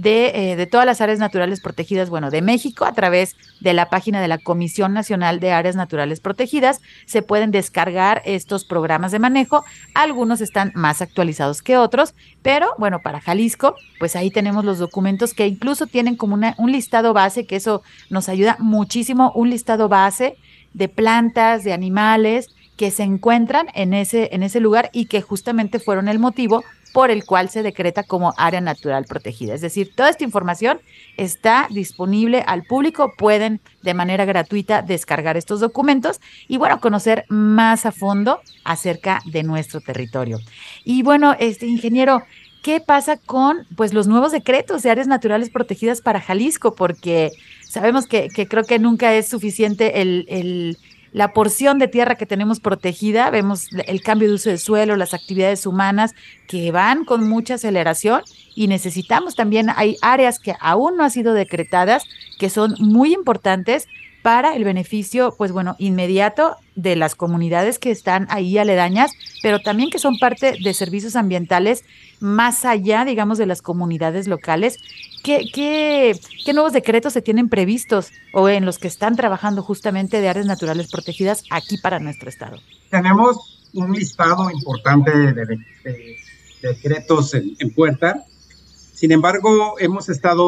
de todas las áreas naturales protegidas, bueno, de México, a través de la página de la Comisión Nacional de Áreas Naturales Protegidas. Se pueden descargar estos programas de manejo, algunos están más actualizados que otros, pero bueno, para Jalisco, pues ahí tenemos los documentos que incluso tienen como un listado base, que eso nos ayuda muchísimo, un listado base de plantas, de animales que se encuentran en ese lugar y que justamente fueron el motivo por el cual se decreta como área natural protegida. Es decir, toda esta información está disponible al público, pueden de manera gratuita descargar estos documentos y, bueno, conocer más a fondo acerca de nuestro territorio. Y bueno, ingeniero, ¿qué pasa con, pues, los nuevos decretos de áreas naturales protegidas para Jalisco? Porque sabemos que creo que nunca es suficiente la porción de tierra que tenemos protegida, vemos el cambio de uso del suelo, las actividades humanas que van con mucha aceleración y necesitamos también, hay áreas que aún no han sido decretadas, que son muy importantes para el beneficio, pues bueno, inmediato de las comunidades que están ahí aledañas, pero también que son parte de servicios ambientales más allá, digamos, de las comunidades locales. ¿Qué nuevos decretos se tienen previstos o en los que están trabajando justamente de áreas naturales protegidas aquí para nuestro estado? Tenemos un listado importante de decretos en puerta. Sin embargo, hemos estado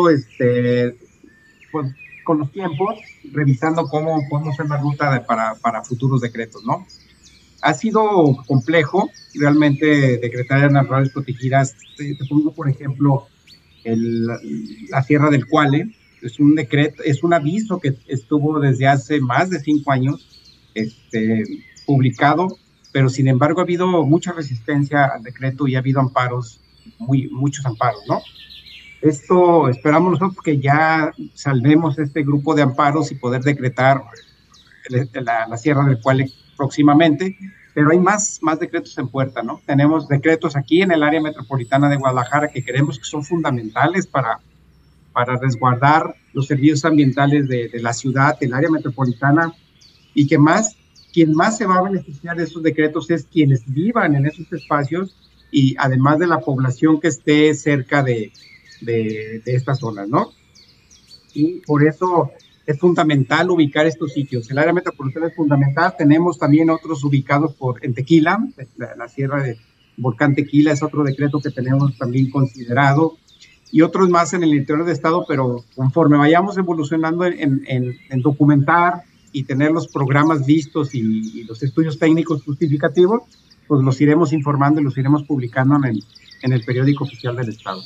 pues, con los tiempos revisando cómo podemos hacer la ruta para futuros decretos, ¿no? Ha sido complejo realmente decretar áreas naturales protegidas. Te pongo, por ejemplo, la Sierra del Cuale. Es un decreto, es un aviso que estuvo desde hace más de 5 años publicado, pero sin embargo ha habido mucha resistencia al decreto y ha habido amparos, muchos amparos, ¿no? Esto esperamos nosotros que ya salvemos este grupo de amparos y poder decretar la Sierra del Cuale próximamente, pero hay más decretos en puerta, ¿no? Tenemos decretos aquí en el área metropolitana de Guadalajara que creemos que son fundamentales para resguardar los servicios ambientales de la ciudad, del área metropolitana, y que quien más se va a beneficiar de esos decretos es quienes vivan en esos espacios y además de la población que esté cerca de estas zonas, ¿no? Y por eso es fundamental ubicar estos sitios. El área metropolitana es fundamental. Tenemos también otros ubicados en Tequila, la Sierra de Volcán Tequila es otro decreto que tenemos también considerado, y otros más en el interior del estado, pero conforme vayamos evolucionando en documentar y tener los programas vistos y los estudios técnicos justificativos, pues los iremos informando y los iremos publicando en el periódico oficial del estado.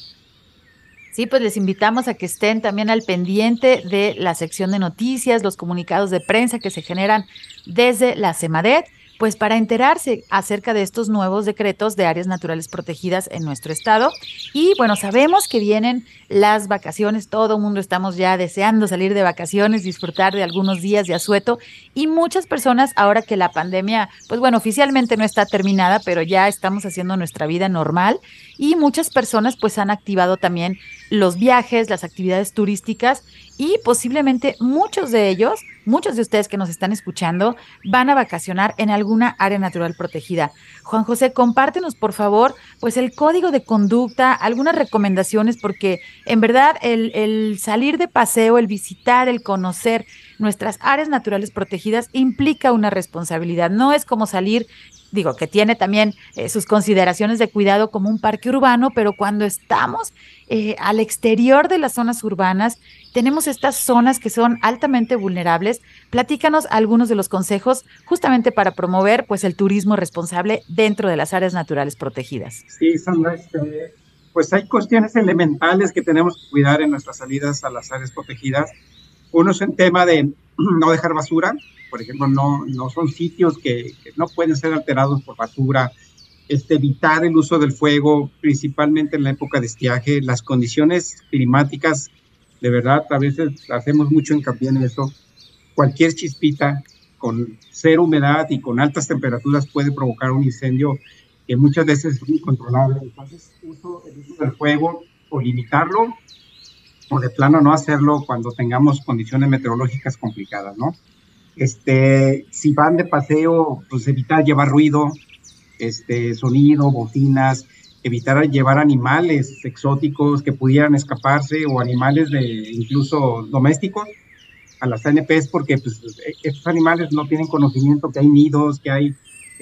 Sí, pues les invitamos a que estén también al pendiente de la sección de noticias, los comunicados de prensa que se generan desde la SEMADET, pues para enterarse acerca de estos nuevos decretos de áreas naturales protegidas en nuestro estado. Y bueno, sabemos que vienen las vacaciones, todo el mundo estamos ya deseando salir de vacaciones, disfrutar de algunos días de asueto, y muchas personas, ahora que la pandemia, pues bueno, oficialmente no está terminada, pero ya estamos haciendo nuestra vida normal, y muchas personas pues han activado también los viajes, las actividades turísticas, y posiblemente muchos de ustedes que nos están escuchando van a vacacionar en alguna área natural protegida. Juan José, compártenos por favor pues el código de conducta, algunas recomendaciones, porque en verdad el salir de paseo, el visitar, el conocer nuestras áreas naturales protegidas implica una responsabilidad. No es como salir, digo, que tiene también sus consideraciones de cuidado como un parque urbano, pero cuando estamos al exterior de las zonas urbanas, tenemos estas zonas que son altamente vulnerables. Platícanos algunos de los consejos justamente para promover pues el turismo responsable dentro de las áreas naturales protegidas. Sí, Sandra, pues hay cuestiones elementales que tenemos que cuidar en nuestras salidas a las áreas protegidas. Uno es el tema de no dejar basura. Por ejemplo, no son sitios que no pueden ser alterados por basura. Evitar el uso del fuego, principalmente en la época de estiaje. Las condiciones climáticas, de verdad, a veces hacemos mucho hincapié en eso. Cualquier chispita con cero humedad y con altas temperaturas puede provocar un incendio que muchas veces es incontrolable. Entonces, el uso del fuego o limitarlo, o de plano no hacerlo cuando tengamos condiciones meteorológicas complicadas, ¿no? Si van de paseo, pues evitar llevar ruido, sonido, bocinas, evitar llevar animales exóticos que pudieran escaparse o animales incluso domésticos a las ANPs, porque pues, estos animales no tienen conocimiento que hay nidos, que hay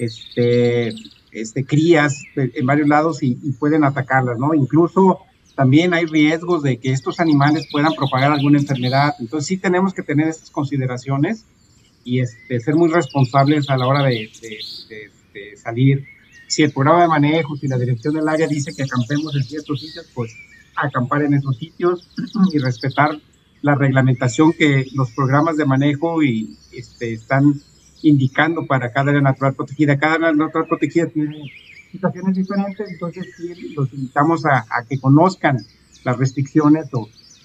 crías en varios lados y pueden atacarlas, ¿no? Incluso también hay riesgos de que estos animales puedan propagar alguna enfermedad. Entonces sí tenemos que tener estas consideraciones y ser muy responsables a la hora de salir. Si el programa de manejo, si la dirección del área dice que acampemos en ciertos sitios, pues acampar en esos sitios y respetar la reglamentación que los programas de manejo están indicando para cada área natural protegida. Cada área natural protegida tiene situaciones diferentes, entonces sí los invitamos a que conozcan las restricciones o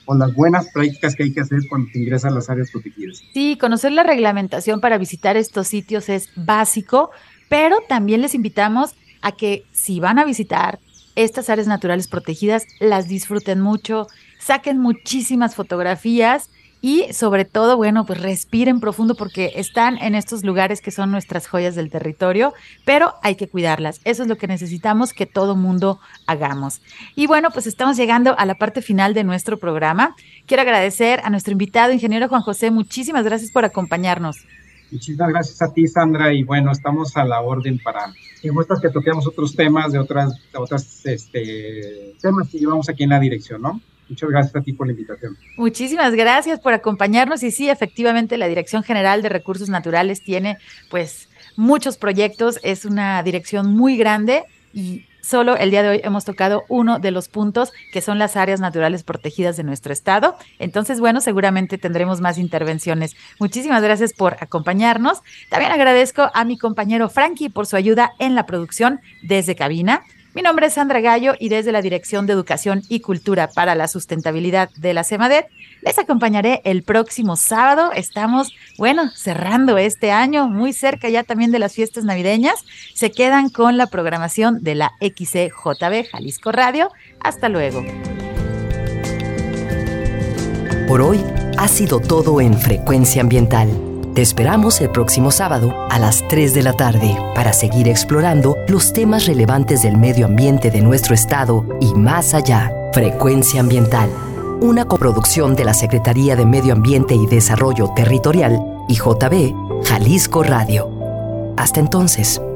o las buenas prácticas que hay que hacer cuando se ingresa a las áreas protegidas. Sí, conocer la reglamentación para visitar estos sitios es básico, pero también les invitamos a que si van a visitar estas áreas naturales protegidas, las disfruten mucho, saquen muchísimas fotografías y sobre todo, bueno, pues respiren profundo porque están en estos lugares que son nuestras joyas del territorio, pero hay que cuidarlas. Eso es lo que necesitamos que todo mundo hagamos. Y bueno, pues estamos llegando a la parte final de nuestro programa. Quiero agradecer a nuestro invitado, ingeniero Juan José. Muchísimas gracias por acompañarnos. Muchísimas gracias a ti, Sandra, y bueno, estamos a la orden para, si gustas que toquemos otros temas de otras temas que llevamos aquí en la dirección, ¿no? Muchas gracias a ti por la invitación. Muchísimas gracias por acompañarnos y sí, efectivamente, la Dirección General de Recursos Naturales tiene pues muchos proyectos, es una dirección muy grande y solo el día de hoy hemos tocado uno de los puntos que son las áreas naturales protegidas de nuestro estado. Entonces, bueno, seguramente tendremos más intervenciones. Muchísimas gracias por acompañarnos. También agradezco a mi compañero Frankie por su ayuda en la producción desde cabina. Mi nombre es Sandra Gallo y desde la Dirección de Educación y Cultura para la Sustentabilidad de la CEMADET les acompañaré el próximo sábado. Estamos, bueno, cerrando este año, muy cerca ya también de las fiestas navideñas. Se quedan con la programación de la XCJB Jalisco Radio. Hasta luego. Por hoy ha sido todo en Frecuencia Ambiental. Te esperamos el próximo sábado a las 3 de la tarde para seguir explorando los temas relevantes del medio ambiente de nuestro estado y más allá. Frecuencia Ambiental, una coproducción de la Secretaría de Medio Ambiente y Desarrollo Territorial y JB Jalisco Radio. Hasta entonces.